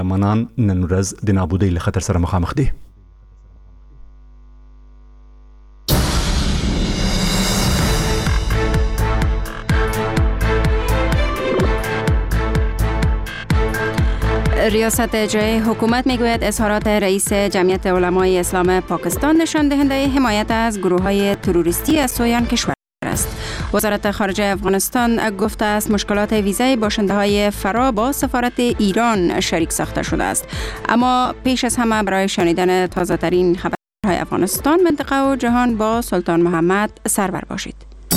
منان نن ورځ د نابودۍ له خطر سره مخامخ دي. ریاست اجرایی حکومت میگوید اظهارات رئیس جمعیت علمای اسلام پاکستان نشان دهنده حمایت از گروه‌های تروریستی از سوی آن کشور است. وزارت خارجه افغانستان گفته است مشکلات ویزای باشنده‌های فرا با سفارت ایران شریک ساخته شده است. اما پیش از همه برای شنیدن تازه‌ترین خبرهای افغانستان، منطقه و جهان با سلطان محمد سرور باشید.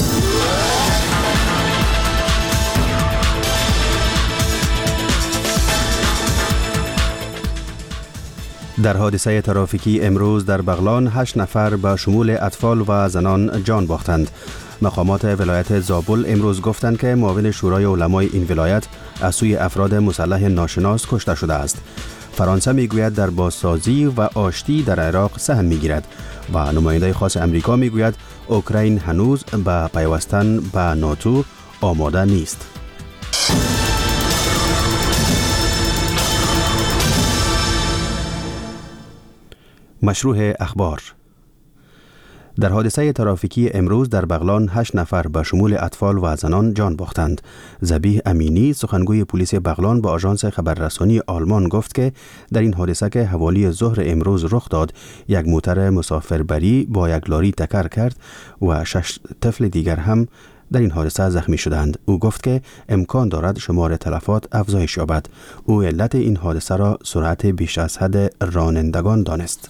در حادثه ترافیکی امروز در بغلان 8 نفر به شمول اطفال و زنان جان باختند. مقامات ولایت زابل امروز گفتند که معاون شورای علمای این ولایت از سوی افراد مسلح ناشناس کشته شده است. فرانسه میگوید در بازسازی و آشتی در عراق سهم میگیرد و نماینده خاص امریکا میگوید اوکراین هنوز به پیوستن به ناتو آماده نیست. مشروع اخبار. در حادثه ترافیکی امروز در بغلان 8 نفر به شمول اطفال و زنان جان باختند. ذبیح امینی سخنگوی پلیس بغلان با آژانس خبررسانی آلمان گفت که در این حادثه که حوالی ظهر امروز رخ داد، یک موتر مسافربری با یک لاری تکر کرد و 6 طفل دیگر هم در این حادثه زخمی شدند. او گفت که امکان دارد شمار تلفات افزایش یابد. او علت این حادثه را سرعت بیش از حد رانندگان دانست.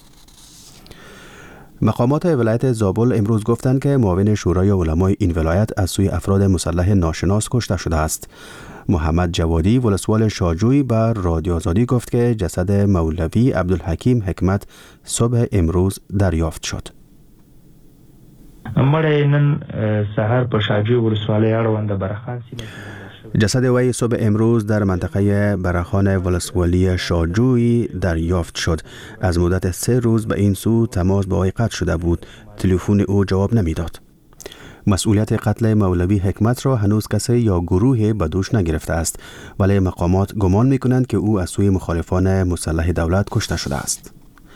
مقامات ولایت زابل امروز گفتند که معاون شورای علمای این ولایت از سوی افراد مسلح ناشناس کشته شده است. محمد جوادی ولسوال شاجوی بر رادیو آزادی گفت که جسد مولوی عبدالحکیم حکمت صبح امروز دریافت شد. نن سحر په شاجوی ولسوالۍ اړوند برخان سیمه جسد وی صبح امروز در منطقه برخان ولسوالی شاجوی دریافت شد. از مدت 3 روز به این سو تماس با وی قطع شده بود. تلفن او جواب نمیداد. مسئولیت قتل مولوی حکمت را هنوز کسی یا گروهی به دوش نگرفته است، ولی مقامات گمان می‌کنند که او از سوی مخالفان مسلح دولت کشته شده است.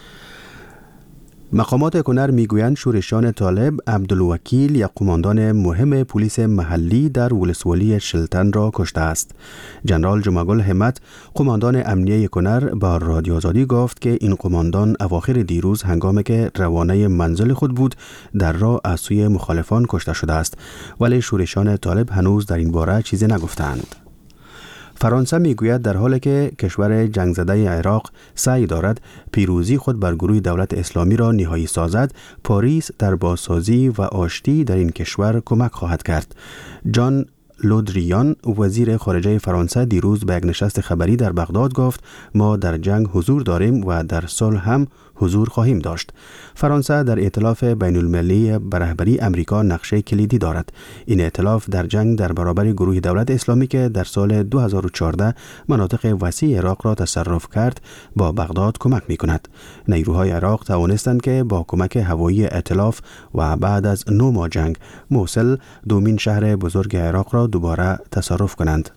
مقامات کنر میگویند شورشیان طالب عبدالوکیل یک قماندان مهم پلیس محلی در ولسوالی شلتن را کشته است. جنرال جمعگل همت قماندان امنیه کنر با رادیو آزادی گفت که این قماندان اواخر دیروز هنگامی که روانه منزل خود بود در راه از سوی مخالفان کشته شده است، ولی شورشیان طالب هنوز در این باره چیزی نگفتند. فرانسه میگوید در حالی که کشور جنگ زده عراق سعی دارد پیروزی خود بر گروه دولت اسلامی را نهایی سازد، پاریس در بازسازی و آشتی در این کشور کمک خواهد کرد. جان لودریان وزیر خارجه فرانسه دیروز به یک نشست خبری در بغداد گفت ما در جنگ حضور داریم و در صلح هم حضور خواهیم داشت. فرانسه در ائتلاف بین المللی به رهبری امریکا نقشه کلیدی دارد. این ائتلاف در جنگ در برابر گروه دولت اسلامی که در سال 2014 مناطق وسیع عراق را تصرف کرد با بغداد کمک می کند. نیروهای عراق توانستند که با کمک هوایی ائتلاف و بعد از 9 ماه جنگ موصل دومین شهر بزرگ عراق را دوباره تصرف کنند.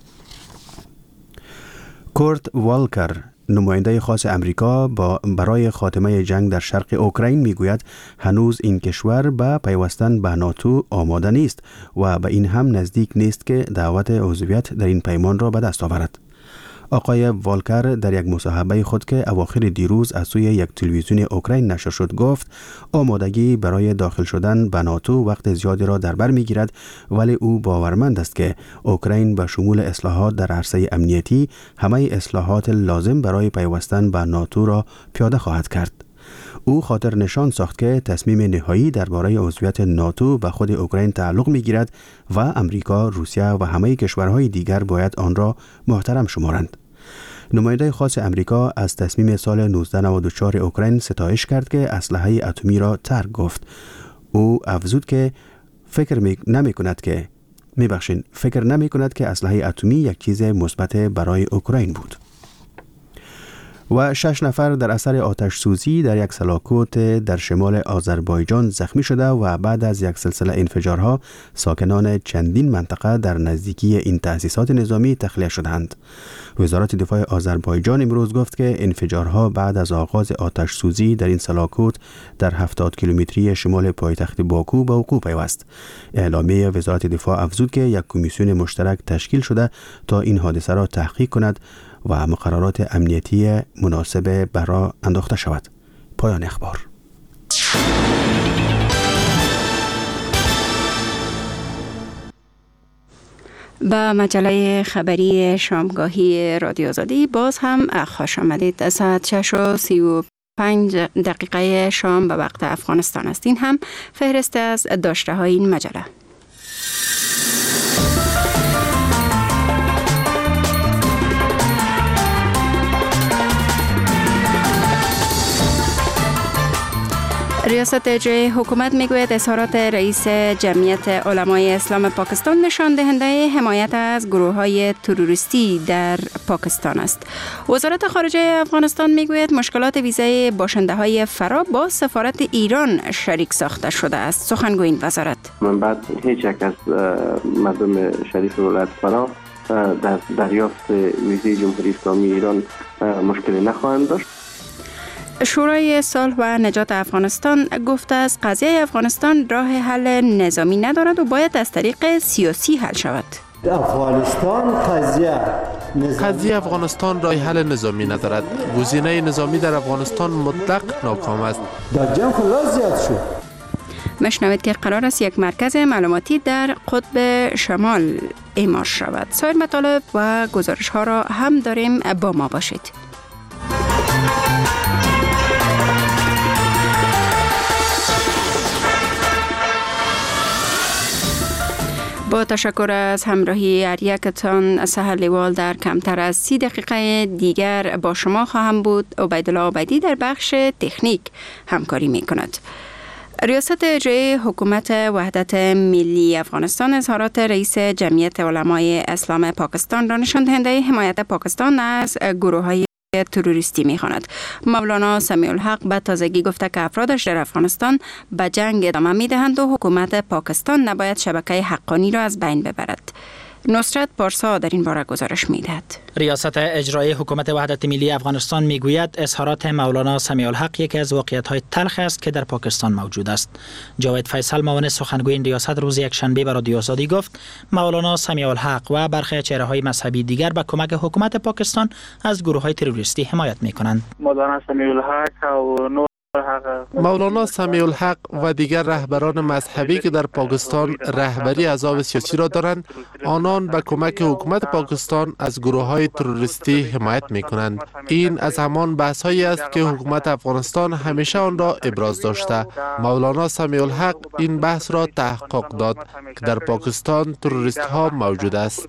کورت والکر نماینده خاص امریکا برای خاتمه جنگ در شرق اوکراین میگوید هنوز این کشور به پیوستن به ناتو آماده نیست و به این هم نزدیک نیست که دعوت عضویت در این پیمان را به دست آورد. آقای والکر در یک مصاحبه خود که اواخر دیروز از سوی یک تلویزیون اوکراین نشر شد گفت آمادگی برای داخل شدن به ناتو وقت زیادی را در بر میگیرد، ولی او باورمند است که اوکراین به شمول اصلاحات در عرصه امنیتی همه اصلاحات لازم برای پیوستن به ناتو را پیاده خواهد کرد. او خاطر نشان ساخت که تصمیم نهایی درباره عضویت ناتو به خود اوکراین تعلق میگیرد و امریکا، روسیه و همه کشورهای دیگر باید آن را محترم شمارند. نماینده خاص امریکا از تصمیم سال 1994 اوکراین ستایش کرد که اسلحه اتمی را ترک گفت. او افزود که فکر نمی کند که اسلحه اتمی یک چیز مثبت برای اوکراین بود. و 6 نفر در اثر آتش سوزی در یک سلاکوت در شمال آذربایجان زخمی شده و بعد از یک سلسله انفجارها ساکنان چندین منطقه در نزدیکی این تأسیسات نظامی تخلیه شدند. وزارت دفاع آذربایجان امروز گفت که انفجارها بعد از آغاز آتش سوزی در این سلاکوت در 70 کیلومتری شمال پایتخت باکو به وقوع پیوست. اعلامیه وزارت دفاع افزود که یک کمیسیون مشترک تشکیل شده تا این حادثه را تحقیق کند و مقررات امنیتی مناسب برای انداخته شود. پایان اخبار. با مجله خبری شامگاهی رادیو آزادی باز هم خوش آمدید. ساعت 6:35 دقیقه شام به وقت افغانستان است. این هم فهرست از داشته های این مجله. ریاست اجرایی حکومت میگوید اظهارات رئیس جمعیت علمای اسلام پاکستان نشان دهنده حمایت از گروه‌های تروریستی در پاکستان است. وزارت خارجه افغانستان میگوید مشکلات ویزای باشنده‌های فرا با سفارت ایران شریک ساخته شده است. سخنگوی این وزارت: من بعد هیچ یک از مردم شریف ولایت فرا در دریافت ویزای جمهوری اسلامی ایران مشکلی نخواهند داشت. شورای صلح و نجات افغانستان گفته است قضیه افغانستان راه حل نظامی ندارد و باید از طریق سیاسی حل شود. قضیه افغانستان راه حل نظامی ندارد. گزینه نظامی در افغانستان مطلق ناکام است. در جنگ خلاص زیاد شد. مشنوید که قرار است یک مرکز معلوماتی در قطب شمال اعمار شود. سایر مطالب و گزارش ها را هم داریم، با ما باشید. با تشکر از همراهی هر یکتان، سحر لیوال در کمتر از 30 دقیقه دیگر با شما خواهم بود. عبیدالله عبیدی در بخش تکنیک همکاری می کند. ریاست اجرایی حکومت وحدت ملی افغانستان اظهارات رئیس جمعیت علمای اسلام پاکستان را نشان دهنده حمایت پاکستان از گروه‌های تروریستی می‌خواند. مولانا سمیع الحق به تازگی گفته که افرادش در افغانستان به جنگ ادامه می‌دهند و حکومت پاکستان نباید شبکه حقانی را از بین ببرد. نصرت پارسا در این باره گزارش می‌دهد. ریاست اجرایی حکومت وحدت ملی افغانستان میگوید اظهارات مولانا سمیع الحق یکی از واقعیت‌های تلخ است که در پاکستان موجود است. جاوید فیصل معاون سخنگوی این ریاست روز یکشنبه به رادیو آزادی گفت مولانا سمیع الحق و برخی چهره‌های مذهبی دیگر به کمک حکومت پاکستان از گروه‌های تروریستی حمایت می‌کنند. مولانا سمیع الحق و دیگر رهبران مذهبی که در پاکستان رهبری احزاب سیاسی را دارند، آنان به کمک حکومت پاکستان از گروه‌های تروریستی حمایت می‌کنند. این از همان بحث‌هایی است که حکومت افغانستان همیشه آن را ابراز داشته. مولانا سمیع الحق این بحث را تحقق داد که در پاکستان تروریست‌ها موجود است.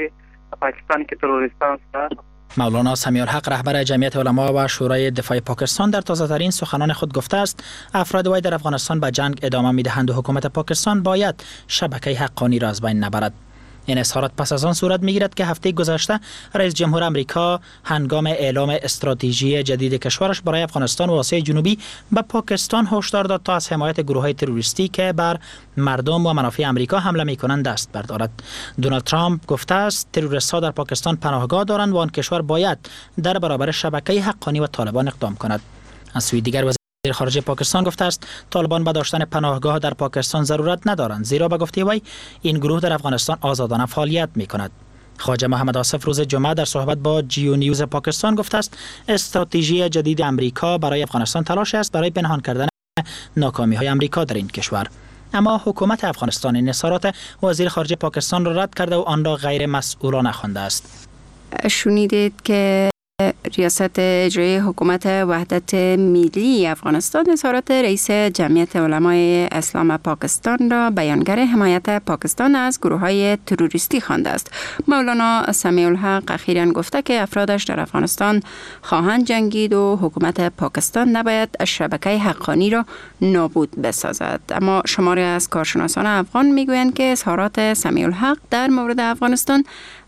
مولانا سمیع الحق رهبر جمعیت علما و شورای دفاع پاکستان در تازه‌ترین سخنان خود گفته است افراد وی در افغانستان به جنگ ادامه می‌دهند و حکومت پاکستان باید شبکه حقانی را از بین نبرد. این اظهارات پس از آن صورت می‌گیرد که هفته گذشته رئیس جمهور آمریکا هنگام اعلام استراتژی جدید کشورش برای افغانستان و آسیای جنوبی به پاکستان هشدار داد تا از حمایت گروه‌های تروریستی که بر مردم و منافع آمریکا حمله می‌کنند دست بردارد. دونالد ترامپ گفته است تروریست‌ها در پاکستان پناهگاه دارند و آن کشور باید در برابر شبکه حقانی و طالبان اقدام کند. از سوی دیگر وزیر خارجه پاکستان گفته است طالبان به داشتن پناهگاه در پاکستان ضرورت ندارند، زیرا به گفته وی این گروه در افغانستان آزادانه فعالیت می‌کند. خواجه محمد آصف روز جمعه در صحبت با جیو نیوز پاکستان گفته است استراتژی جدید آمریکا برای افغانستان تلاش است برای پنهان کردن ناکامی‌های آمریکا در این کشور. اما حکومت افغانستان این اظهارات وزیر خارجه پاکستان را رد کرده و آن را غیر مسئولانه خوانده است. شنیدید که ریاست اجرایی حکومت وحدت ملی افغانستان اظهارات رئیس جمعیت علمای اسلام پاکستان را بیانگر حمایت پاکستان از گروه‌های تروریستی خوانده است. مولانا سمیع الحق اخیراً گفته که افرادش در افغانستان خواهند جنگید و حکومت پاکستان نباید شبکه حقانی را نابود بسازد. اما شماری از کارشناسان افغان میگویند که اظهارات سمیع الحق در مورد افغانستان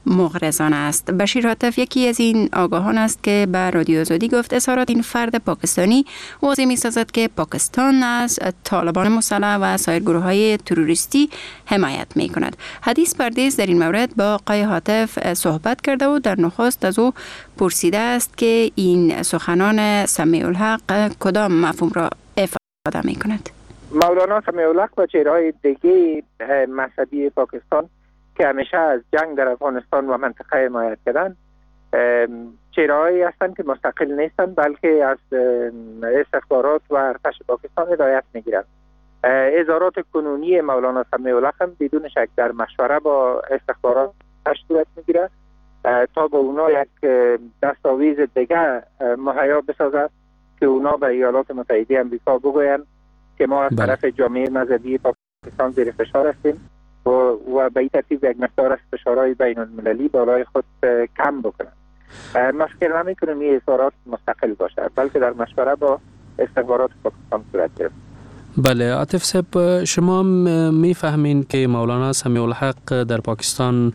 مغرضانه است. بشیر هاتف یکی از این آگاهان است که به رادیو آزادی گفت اظهارات این فرد پاکستانی واضح می سازد که پاکستان از طالبان مسلح و سایر گروه‌های تروریستی حمایت می کند. حدیث پردیس در این مورد با آقای هاتف صحبت کرده و در نخست از او پرسیده است که این سخنان سمیع الحق کدام مفهوم را افاده می کند. مولانا سمیع الحق و چهره‌های دیگه مذهبی پاکستان که همیشه از جنگ در افغانستان و منطقه حمایت کردن، چهره‌هایی هستند که مستقل نیستند بلکه از استخبارات و ارتش پاکستان هدایت می‌گیرند. اظهارات کنونی مولانا سمیع الحق هم بدون شک در مشوره با استخبارات صورت می‌گیرد تا به اونا یک دستاویز دیگه مهیا بسازد که اونا به ایالات متحده آمریکا بگویند که ما از طرف جامعه مذهبی پاکستان زیر فشار هستیم و به این ترتیب یک مقدار از فشارهای بین المللی بالای خود کم بکنند. ما فکر نمی‌کنیم این اظهارات مستقل باشد بلکه در مشوره با استخبارات پاکستان صورت گرفت. بله عاطف صاحب، شما میفهمین که مولانا سمیع الحق در پاکستان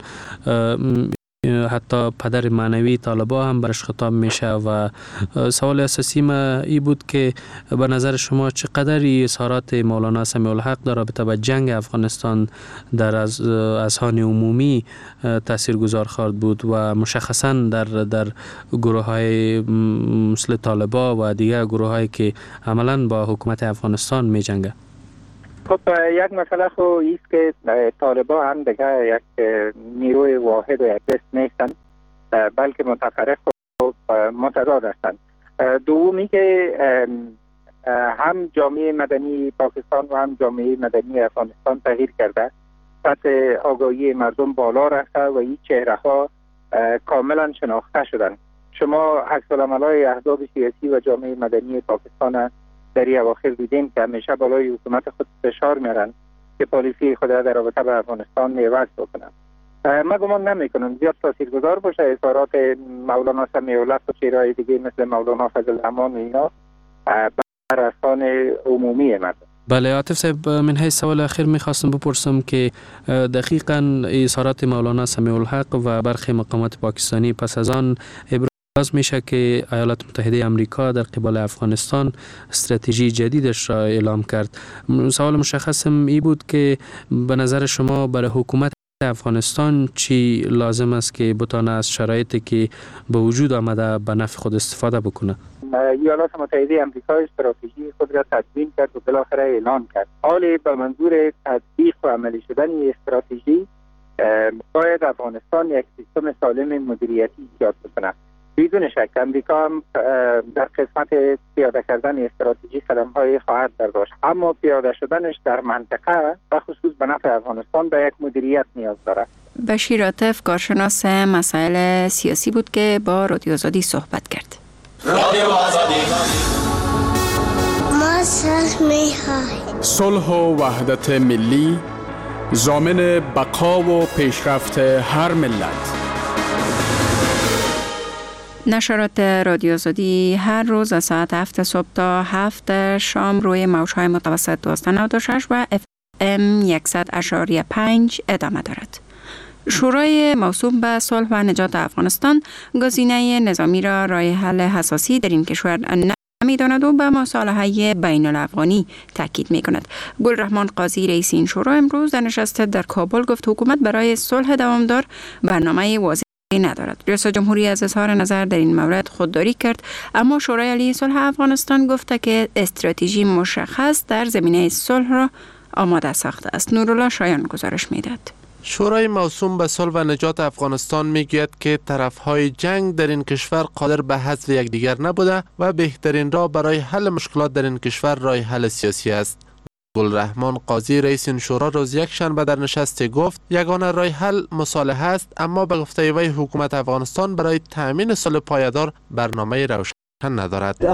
حتی پدر معنوی طالبا هم برش خطاب میشه و سوال اساسی ما ای بود که به نظر شما چقدر اظهارات مولانا سمیع الحق در رابطه با جنگ افغانستان در اذهان عمومی تاثیرگذار خواهد بود و مشخصا در گروه های مثل طالبا و دیگر گروه هایی که عملا با حکومت افغانستان می جنگه؟ خب یک مسئله خو ایست که طالبا هم دیگه یک نیروی واحد و یک دست نیستند بلکه متفرق و متضاد هستند. دومی که هم جامعه مدنی پاکستان و هم جامعه مدنی افغانستان تغییر کرده، سطح آگاهی مردم بالا رفته و این چهره ها کاملا شناخته شدند. شما عکس العمل‌های احزاب سیاسی و جامعه مدنی پاکستان در این اواخر دیدیم که همیشه بالای حکومت خود فشار میارن که پالیسی خود در رابطه با افغانستان عوض بکنن. من گمان نمیکنم زیاد تاثیرگذار باشه اظهارات مولانا سمیع الحق و چهره‌های دیگه مثل مولانا فضل الرحمن و اینا بر اذهان عمومی مردم. بله عاطف صاحب، من حیث سوال اخیر میخواستم بپرسم که دقیقاً اظهارات مولانا سمیع الحق و برخی مقامات پاکستانی پس از آن ابراز میشه که ایالات متحده آمریکا در قبال افغانستان استراتژی جدیدش را اعلام کرد. سوال مشخصم ای بود که به نظر شما برای حکومت افغانستان چی لازم است که بتانه از شرایطی که به وجود آمده به نفع خود استفاده بکنه؟ ایالات متحده آمریکا استراتژی خود را تدوین کرد و بالاخره اعلان کرد. حالی به منظور تطبیق و عملی شدن این استراتژی باید افغانستان یک سیستم سالم مدیریتی ایجاد بکنه. بدون شک امریکا هم در قسمت پیاده کردن استراتژی قدم‌های خواهد برداشت، اما پیاده شدنش در منطقه و خصوص به نفع افغانستان به یک مدیریت نیاز دارد. بشیر هاتف کارشناس مسائل سیاسی بود که با رادیو آزادی صحبت کرد. رادیو آزادی ما صلح و وحدت ملی ضامن بقا و پیشرفت هر ملت. نشرات رادیو آزادی هر روز از ساعت 7 صبح تا 7 شام روی موج‌های متوسط 1296 و FM 100.5 ادامه دارد. شورای موسوم به صلح و نجات افغانستان گزینه نظامی را راه حل اساسی در این کشور نمی‌داند و به مصالحه بین الافغانی تاکید می‌کند. گلرحمان قاضی رئیس این شورا امروز در نشست در کابل گفت حکومت برای صلح دوامدار برنامه واضح ندارد. ریاست جمهوری از اظهار نظر در این مورد خودداری کرد، اما شورای عالی صلح افغانستان گفته که استراتژی مشخص در زمینه صلح را آماده ساخته است. نورالله شایان گزارش میداد. شورای موسوم به صلح و نجات افغانستان میگوید که طرفهای جنگ در این کشور قادر به حذف یکدیگر نبوده و بهترین راه برای حل مشکلات در این کشور راه حل سیاسی است. گلرحمان قاضی رئیس این شورا روز یکشنبه در نشست گفت یگانه راه حل مصالحه است، اما به گفته وی حکومت افغانستان برای تامین صلح پایدار برنامه روشن ندارد.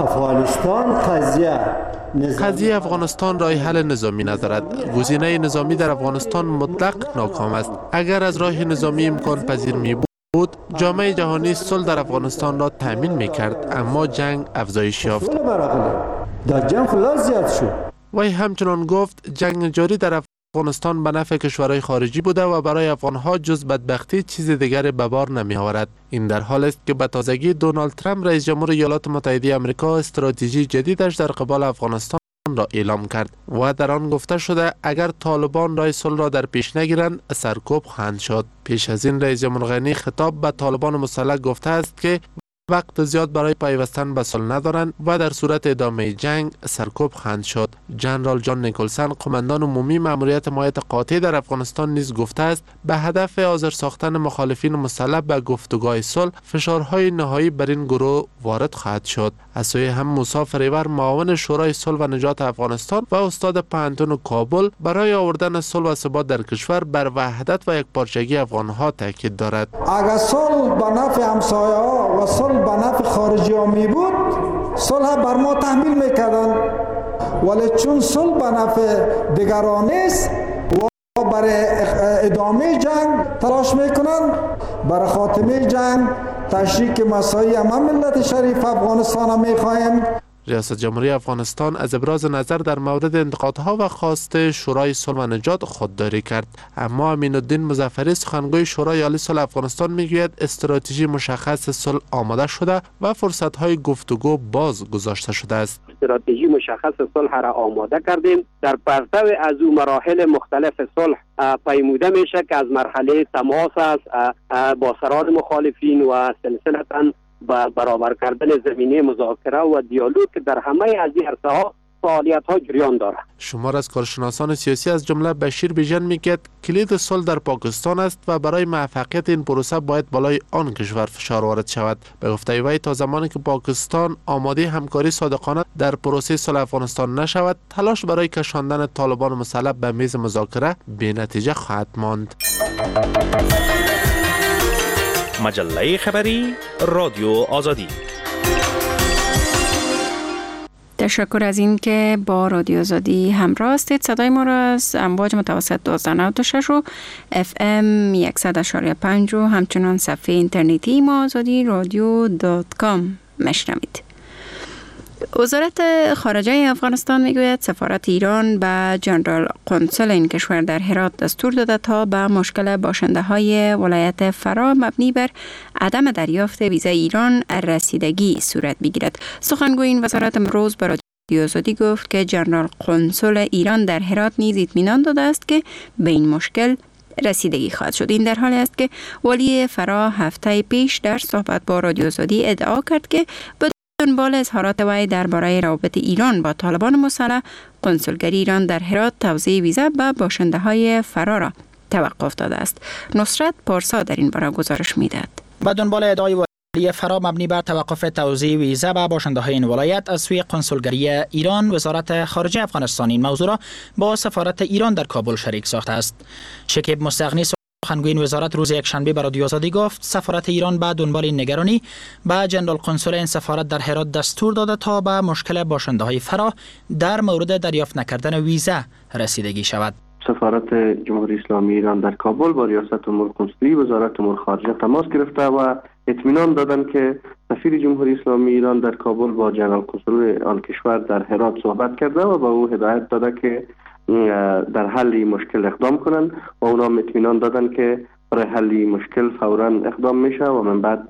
قضیه افغانستان راه حل نظامی ندارد. گزینه نظامی در افغانستان مطلق ناکام است. اگر از راه نظامی امکان پذیر می بود جامعه جهانی صلح در افغانستان را تامین می کرد، اما جنگ افزایش یافت. در جنگ خلاص زیاد شد. وی همچنان گفت جنگ جاری در افغانستان به نفع کشورهای خارجی بوده و برای افغانها جز بدبختی چیز دیگری به بار نمی آورد. این در حال است که به تازگی دونالد ترامپ رئیس جمهور ایالات متحده آمریکا استراتژی جدیدش در قبال افغانستان را اعلام کرد و در آن گفته شده اگر طالبان راه صلح را در پیش نگیرند سرکوب خواهند شد. پیش از این رئیس جمهور غنی خطاب به طالبان مسلح گفته است که وقت زیاد برای پیوستن به صلح ندارند و در صورت ادامه جنگ سرکوب خواهند شد. جنرال جان نیکلسن قماندان عمومی مأموریت حمایت قاطع در افغانستان نیز گفته است به هدف حاضر ساختن مخالفین مسلح به گفتگوهای صلح فشارهای نهایی بر این گروه وارد خواهد شد. از سوی هم موسی فریور معاون شورای صلح و نجات افغانستان و استاد پوهنتون کابل برای آوردن صلح و ثبات در کشور بر وحدت و یکپارچگی افغانها تاکید دارد. اگر صلح به نفع همسایه‌ها و صلح به نفع خارجی ها می بود صلح بر ما تحمیل میکردن، ولی چون صلح به نفع دیگران است و برای ادامه جنگ تلاش میکنن، برای خاتمه جنگ تشریک مساعی همه ملت شریف افغانستان میخواهیم. ریاست جمهوری افغانستان از ابراز نظر در مورد انتقادها و خواست شورای صلح و نجات خودداری کرد، اما امین الدین مظفری سخنگوی شورای عالی صلح افغانستان میگوید استراتژی مشخص صلح آماده شده و فرصت‌های گفتگو باز گذاشته شده است. استراتژی مشخص صلح را آماده کردیم. در پرتو از او مراحل مختلف صلح پیموده میشه که از مرحله تماس است با سران مخالفین و سلسلتاً برابر کردن زمینه مذاکره و دیالوگ که در همه از این عرصه‌ها فعالیت‌ها جریان دارد. شمار از کارشناسان سیاسی از جمله بشیر بیژن میگوید کلید صلح در پاکستان است و برای موفقیت این پروسه باید بالای آن کشور فشار وارد شود. به گفته وی تا زمانی که پاکستان آماده همکاری صادقانه در پروسه صلح افغانستان نشود، تلاش برای کشاندن طالبان مسلح به میز مذاکره بی‌نتیجه خواهد ماند. مجله خبری رادیو آزادی. تشکر از این که با رادیو آزادی همراه هستید. صدای ما را از امواج متوسط 1296 و FM 100.5 و همچنان صفحه اینترنتی ما آزادی رادیو.com مشنوید. وزارت خارجه افغانستان میگوید سفارت ایران به جنرال قنصل این کشور در هرات دستور داده تا به مشکل باشنده های ولایت فرا مبنی بر عدم دریافت ویزای ایران رسیدگی صورت بگیرد. سخنگوی این وزارت امروز به رادیو آزادی گفت که جنرال قنصل ایران در هرات نیز اطمینان داده است که به این مشکل رسیدگی خواهد شد. این در حالی است که والی فرا هفته پیش در صحبت با رادیو آزادی ادعا کرد که دنبال اظهارات وی درباره روابط ایران با طالبان مسلح، کنسولگری ایران در هرات توزیع ویزا به باشنده های فرا را توقف داده است. نصرت پارسا در این باره گزارش میدهد. با دنبال ادعای والی فرا مبنی بر توقف توزیع ویزا به باشنده های این ولایت از سوی کنسولگری ایران، وزارت خارجه افغانستان این موضوع را با سفارت ایران در کابل شریک ساخته است. شکیب مستغنی سخنگوی این وزارت روز یکشنبه به رادیو آزادی گفت سفارت ایران به دنبال این نگرانی به جنرال قنصل این سفارت در هرات دستور داده تا به مشکل باشنده های فرا در مورد دریافت نکردن ویزا رسیدگی شود. سفارت جمهوری اسلامی ایران در کابل با ریاست امور کنسولی وزارت امور خارجه تماس گرفته و اطمینان دادند که سفیر جمهوری اسلامی ایران در کابل با جنرال قنصل آن کشور در هرات صحبت کرده و به او هدایت داده که در حل مشکل اقدام کنند و اونا اطمینان دادن که برای حل مشکل فوراً اقدام میشه و من بعد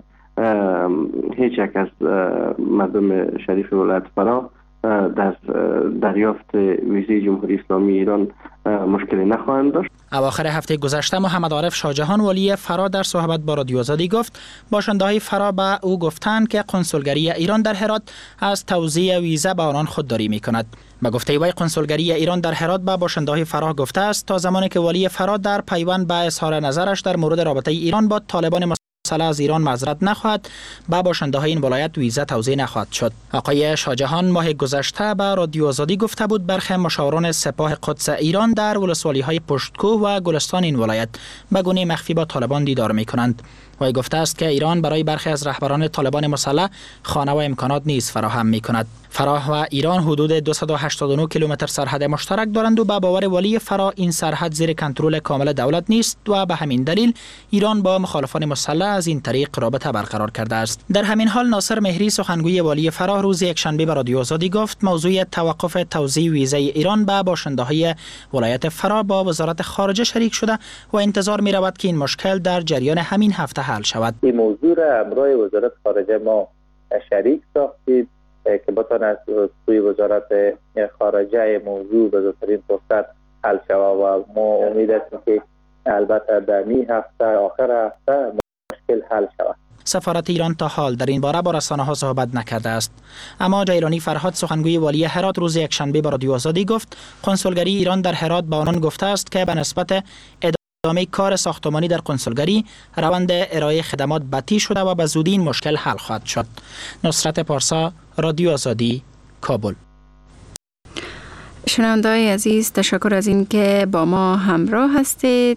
هیچ یک از مردم شریف ولایت فرا در دریافت ویزای جمهوری اسلامی ایران مشکلی نخواهند داشت. اواخر هفته گذشته محمد عارف شاهجهان والی فرا در صحبت با رادیو آزادی گفت باشنده‌های فرا به او گفتند که کنسولگری ایران در هرات از توزیع ویزا به آنان خودداری می‌کند. به گفته وی کنسولگری ایران در هرات به باشنده‌های فرا گفته است تا زمانی که والی فرا در پیوند به اظهار نظرش در مورد رابطه ایران با طالبان مسلح از ایران معذرت نخواهد، به باشنده‌های این ولایت ویزا توزیع نخواهد شد. آقای شاهجهان ماه گذشته به رادیو آزادی گفته بود برخی مشاوران سپاه قدس ایران در ولسوالی‌های پشتکوه و گلستان این ولایت به گونه مخفی با طالبان دیدار می‌کنند. وی گفته است که ایران برای برخی از رهبران طالبان مسلح خانه و امکانات نیز فراهم می‌کند. فراه و ایران حدود 289 کیلومتر سرحد مشترک دارند و به باور ولی فراه این سرحد زیر کنترل کامل دولت نیست و به همین دلیل ایران با مخالفان مسلح از این طریق رابطه برقرار کرده است. در همین حال ناصر مهری سخنگوی ولی فراه روز یکشنبه به رادیو آزادی گفت موضوع توقف توزیع ویزه ایران به باشنده‌های ولایت فراه با وزارت خارجه شریک شده و انتظار می رود که این مشکل در جریان همین هفته حل شود. این موضوع را همراه وزارت خارجه ما شریک ساختیم که بتواند از سوی وزارت خارجه موضوع به زودترین فرصت حل شود و ما امید هستیم که البته در این هفته آخر هفته مشکل حل شود. سفارت ایران تا حال در این باره با رسانه‌ها صحبت نکرده است. اما جیلانی فرهاد سخنگوی ولی هرات روز یکشنبه به رادیو آزادی گفت کنسولگری ایران در هرات به آنان گفته است که به نسبت ادامه کار ساختمانی در کنسولگری روند ارائه خدمات بطیء شده و به زودی این مشکل حل خواهد شد. نصرت پارسا، رادیو آزادی، کابل. شنونده‌های عزیز، تشکر از این که با ما همراه هستید.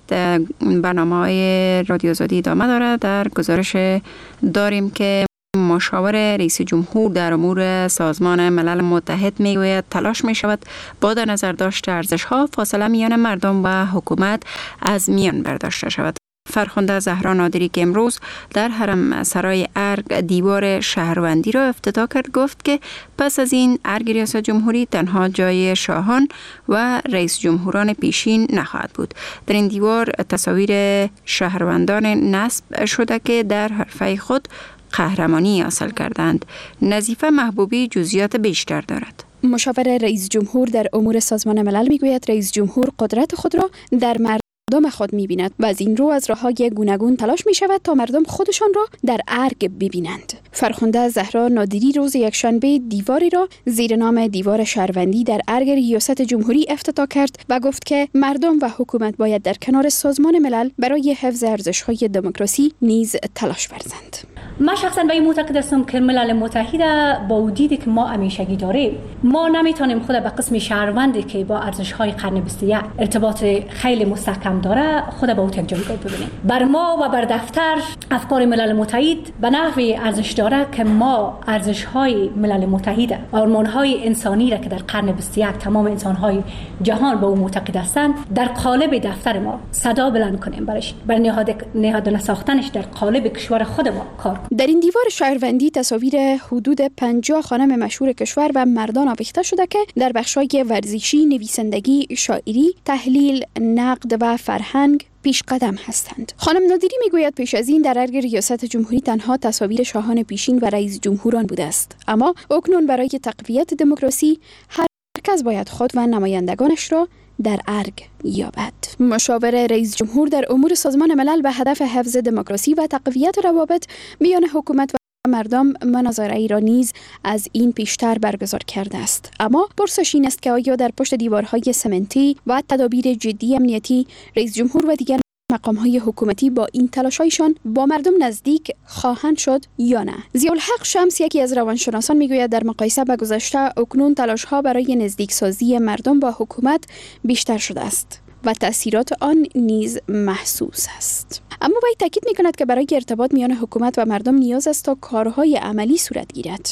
برنامه‌های رادیو آزادی ادامه دارد. در گزارش داریم که مشاور رئیس جمهور در امور سازمان ملل متحد میگوید تلاش می شود با در نظر داشت ارزش‌ها فاصله میان مردم و حکومت از میان برداشته شود. فرخنده زهرا نادری که امروز در حرم سرای ارگ دیوار شهروندی را افتتاح کرد گفت که پس از این ارگ ریاست جمهوری تنها جای شاهان و رئیس جمهوران پیشین نخواهد بود. در این دیوار تصاویر شهروندان نصب شده که در حرفه خود قهرمانی حاصل کردند. نظیفه محبوبی جزئیات بیشتر دارد. مشاور رئیس جمهور در امور سازمان ملل میگوید رئیس جمهور قدرت خود را در مردم خود می‌بیند و از این رو از راه‌های گوناگون تلاش می‌شود تا مردم خودشان را در ارگ ببینند. فرخنده زهرا نادری روز یکشنبه دیواری را زیر نام دیوار شهروندی در ارگ ریاست جمهوری افتتاح کرد و گفت که مردم و حکومت باید در کنار سازمان ملل برای حفظ ارزش‌های دموکراسی نیز تلاش ورزند. من شخصا به این معتقد هستم که ملل متحد با وجودی که ما همیشگی داریم ما نمیتونیم خود به قسم شهروندی که با ارزش‌های قرن 21 ارتباط خیلی مستحکم داره خود با او یک جایگاه ببینیم. بر ما و بر دفتر افکار ملل متحد به نحوی ارزش داره که ما ارزش‌های ملل متحد آرمان‌های انسانی را که در قرن 21 تمام انسان‌های جهان به او معتقد هستند در قالب دفتر ما صدا بلند کنیم بر نهادینه ساختنش در قالب کشور خود ما کار. در این دیوار شهروندی تصاویر حدود 50 خانم مشهور کشور و مردان آویخته شده که در بخش‌های ورزشی، نویسندگی، شاعری، تحلیل، نقد و فرهنگ پیش قدم هستند. خانم نادری میگوید پیش از این در ارگ ریاست جمهوری تنها تصاویر شاهان پیشین و رئیس جمهوران بوده است، اما اکنون برای تقویت دموکراسی هر کس باید خود و نمایندگانش را در ارگ یابد. مشاور رئیس جمهور در امور سازمان ملل به هدف حفظ دموکراسی و تقویت روابط میان حکومت و مردم مناظره را نیز از این پیشتر برگزار کرده است. اما پرسش این است که آیا در پشت دیوارهای سمنتی و تدابیر جدی امنیتی رئیس جمهور و دیگر مقام‌های حکومتی با این تلاش‌هایشان با مردم نزدیک خواهند شد یا نه؟ ضیاءالحق شمس یکی از روانشناسان میگوید در مقایسه با گذشته اکنون تلاش‌ها برای نزدیکسازی مردم با حکومت بیشتر شده است و تأثیرات آن نیز محسوس است. اما باید تاکید می‌کند که برای ارتباط میان حکومت و مردم نیاز است تا کارهای عملی صورت گیرد.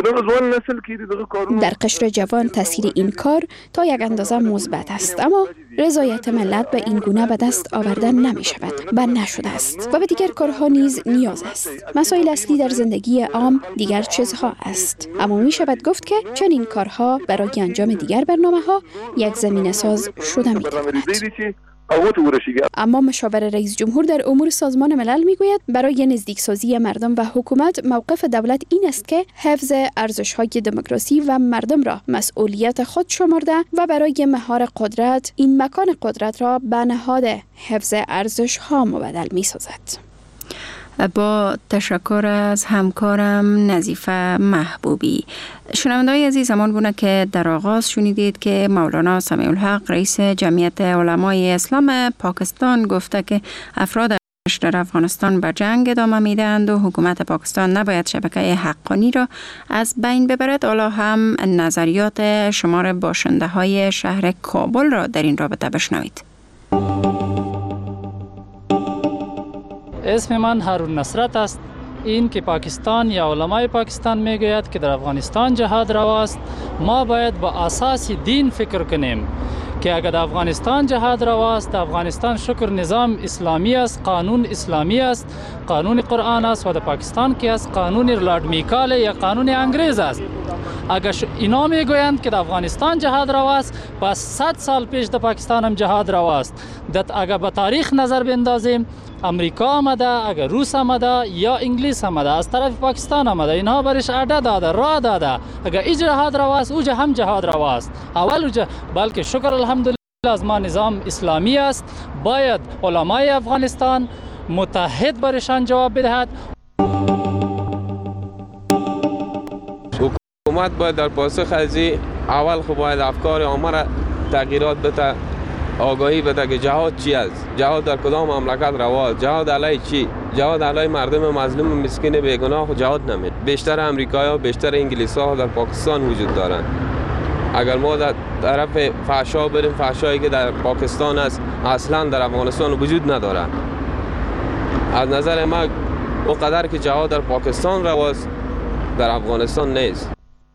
در قشر جوان تاثیر این کار تا یک اندازه مثبت است، اما رضایت ملت به این گونه به دست آوردن نمی‌شود و نشده است و به دیگر کارها نیز نیاز است. مسائل اصلی در زندگی عام دیگر چیزها است، اما می‌شود گفت که چنین کارها برای انجام دیگر برنامه‌ها یک زمینه ساز شده می‌تواند. اما مشاور رئیس جمهور در امور سازمان ملل میگوید برای نزدیکسازی مردم و حکومت موقف دولت این است که حفظ ارزش‌های دموکراسی و مردم را مسئولیت خود شمرده و برای مهار قدرت این مکان قدرت را به نهاد حفظ ارزش‌ها مبدل می‌سازد. با تشکر از همکارم نظیفه محبوبی. شنونده‌های عزیز، همان گونه که در آغاز شنیدید که مولانا سمیع الحق رئیس جمعیت علمای اسلام پاکستان گفته که افراد در افغانستان به جنگ ادامه میدهند و حکومت پاکستان نباید شبکه حقانی را از بین ببرد. حالا هم نظریات شمار باشنده های شهر کابل را در این رابطه بشنوید. اسم من هارون نصرت است. این که پاکستان یا علمای پاکستان میگوید که در افغانستان جهاد رواست، ما باید با اساس دین فکر کنیم که اگر در افغانستان جهاد رواست، افغانستان شکر نظام اسلامی است، قانون اسلامی است، قانون قرآن است و در پاکستان که است قانون لارد میکال یا قانون انگریز است. اگر اینا میگویند که در افغانستان جهاد رواست، پس 100 سال پیش در پاکستان هم جهاد رواست. اگر به تاریخ نظر بندازیم، امریکا آمده، اگر روس آمده یا انگلیس آمده، از طرف پاکستان آمده، اینها برش اده داده، راه داده. اگر این جهاد رواست، اوجه هم جهاد رواست. اول اوجه، بلکه شکر الحمدلله از ما نظام اسلامی است. باید علمای افغانستان متحد برشان جواب بدهد. حکومت باید در پاسخ از اول خب باید افکار عامه را تغییرات بده، آگاهی بده که جهاد چی است، جهاد در کدام مملکت رواست، جهاد علیه چی، جهاد علیه مردم مظلوم و مسکین بیگناه جهاد نمید. بیشتر امریکایی‌ها، بیشتر انگلیس‌ها در پاکستان وجود دارند. اگر ما در طرف فحشا بریم، فحشایی که در پاکستان است اصلا در افغانستان وجود ندارد. از نظر ما اونقدر که جهاد در پاکستان رواست در افغانستان نیست.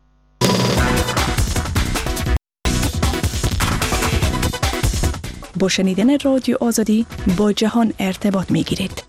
با شنیدن رادیو آزادی با جهان ارتباط می گیرید.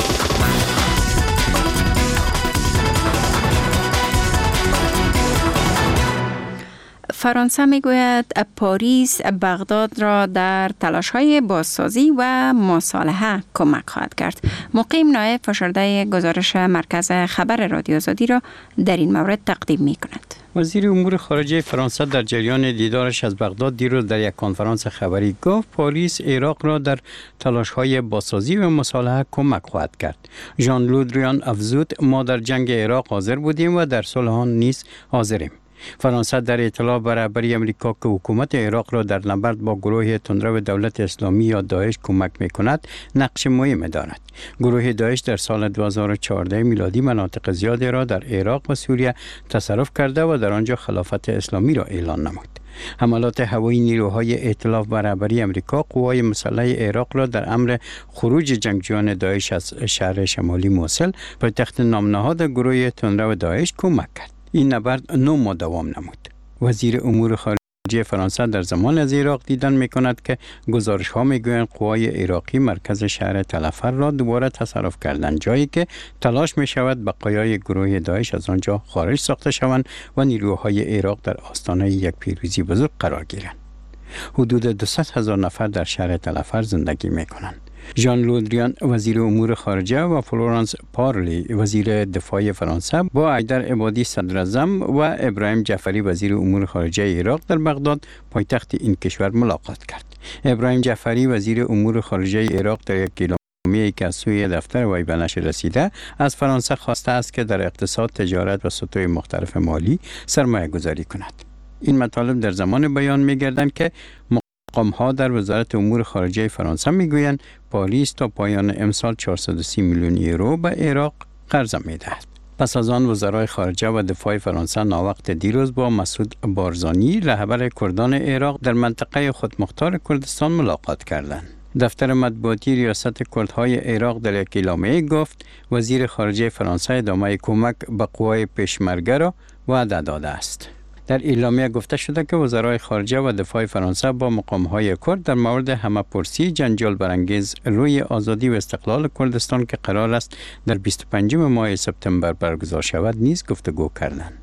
فرانسه میگوید پاریس بغداد را در تلاش‌های بازسازی و مصالحه کمک خواهد کرد. مقیم نایب فشرده گزارش مرکز خبر رادیو آزادی را در این مورد تقدیم می‌کند. وزیر امور خارجه فرانسه در جریان دیدارش از بغداد دیروز در یک کنفرانس خبری گفت پاریس عراق را در تلاش‌های بازسازی و مصالحه کمک خواهد کرد. ژان لودریان افزود ما در جنگ عراق حاضر بودیم و در صلح آن نیز حاضریم. فرانسه در اطلاع بر رهبری امریکا که حکومت عراق را در نبرد با گروه تندرو دولت اسلامی یا داعش کمک می‌کند نقش مهمی دارد. گروه داعش در سال 2014 میلادی مناطق زیادی را در عراق و سوریه تصرف کرده و در آنجا خلافت اسلامی را اعلان نمود. حملات هوایی نیروهای ائتلاف بر رهبری امریکا قوای مسلح عراق را در امر خروج جنگجویان داعش از شهر شمالی موصل پایتخت نامنهاد گروه تندرو داعش کمک کرد. این نبرد 9 ماه دوام نمود. وزیر امور خارجه فرانسه در زمان از عراق دیدن می‌کند که گزارش‌ها می‌گویند قوای عراقی مرکز شهر تلفر را دوباره تصرف کردند، جایی که تلاش می‌شود بقایای گروه داعش از آنجا خارج ساخته شوند و نیروهای عراق در آستانه یک پیروزی بزرگ قرار گیرند. حدود 200,000 نفر در شهر تلفر زندگی می‌کنند. ژان لودریان وزیر امور خارجه و فلورانس پارلی وزیر دفاع فرانسه با حیدر عبادی صدراعظم و ابراهیم جعفری وزیر امور خارجه عراق در بغداد پایتخت این کشور ملاقات کرد. ابراهیم جعفری وزیر امور خارجه عراق در یک اعلامیه‌ای که از سوی دفتر وی به نشر رسیده از فرانسه خواسته است که در اقتصاد، تجارت و سطوح مختلف مالی سرمایه گذاری کند. این مطالب در زمان بیان می‌گردند که مقام‌ها در وزارت امور خارجه فرانسه میگویند پاریس تا پایان امسال 430 میلیون یورو به عراق قرضه میدهد. پس از آن وزرای خارجه و دفاع فرانسه ناوقت دیروز با مسعود بارزانی رهبر کردان عراق در منطقه خودمختار کردستان ملاقات کردند. دفتر مطبوعاتی ریاست کردهای عراق در یک اعلامیه گفت وزیر خارجه فرانسه ادامه کمک به قوای پشمرگه را وعده داده است. در اعلامیه گفته شده که وزرای خارجه و دفاع فرانسه با مقام‌های کرد در مورد همه‌پرسی جنجال برانگیز روی آزادی و استقلال کردستان که قرار است در 25 ماه سپتامبر برگزار شود نیز گفتگو کردند.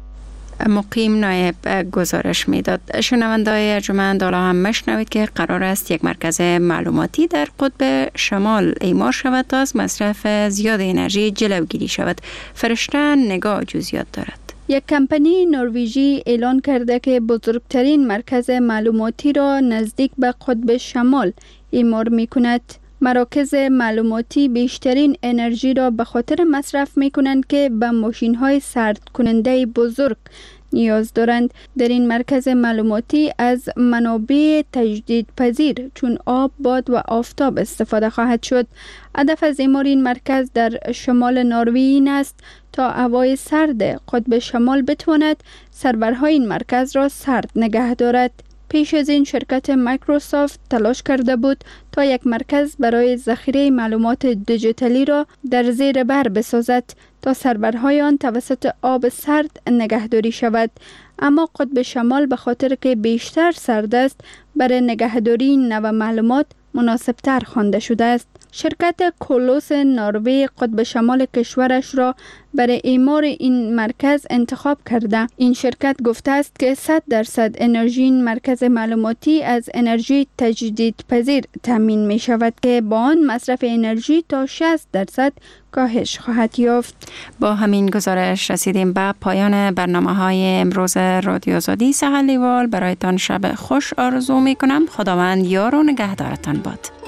مقیم نایب گزارش میداد. شنونده‌های ارجمند حالا هم مشنوید که قرار است یک مرکز معلوماتی در قطب شمال اعمار شود تا از مصرف زیاد انرژی جلوگیری شود. فرشته نگاه جزئیات دارد. یک کمپانی نروژی اعلان کرده که بزرگترین مرکز معلوماتی را نزدیک به قطب شمال اعمار می کند. مراکز معلوماتی بیشترین انرژی را به خاطر مصرف می کنند که به ماشین های سرد کننده بزرگ نیاز دارند. در این مرکز معلوماتی از منابع تجدید پذیر چون آب، باد و آفتاب استفاده خواهد شد. هدف از اعمار این مرکز در شمال نروژ این است تا هوای سرد قطب شمال بتواند سرورهای این مرکز را سرد نگه دارد. پیش از این شرکت مایکروسافت تلاش کرده بود تا یک مرکز برای ذخیره معلومات دیجیتالی را در زیر بر بسازد تا سرورهای آن توسط آب سرد نگهداری شود، اما قطب شمال به خاطر که بیشتر سرد است برای نگهداری نوع معلومات مناسبتر خوانده شده است. شرکت کولوس نروژ قطب شمال کشورش را برای اعمار این مرکز انتخاب کرده. این شرکت گفته است که 100% انرژی این مرکز معلوماتی از انرژی تجدیدپذیر تامین می شود که با آن مصرف انرژی تا 60% کاهش خواهد یافت. با همین گزارش رسیدیم به پایان برنامه‌های امروز رادیو آزادی. سحر لیوال برایتان شب خوش آرزو می کنم. خداوند یار و نگهدارتان باد.